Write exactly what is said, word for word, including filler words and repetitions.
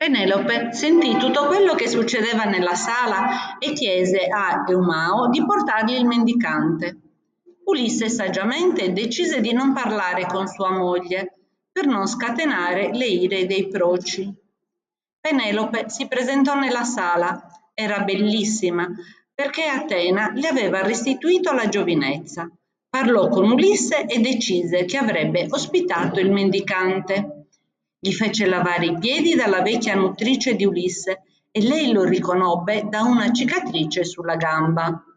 Penelope sentì tutto quello che succedeva nella sala e chiese a Eumao di portargli il mendicante. Ulisse saggiamente decise di non parlare con sua moglie per non scatenare le ire dei proci. Penelope si presentò nella sala, era bellissima perché Atena le aveva restituito la giovinezza. Parlò con Ulisse e decise che avrebbe ospitato il mendicante. Gli fece lavare i piedi dalla vecchia nutrice di Ulisse e lei lo riconobbe da una cicatrice sulla gamba.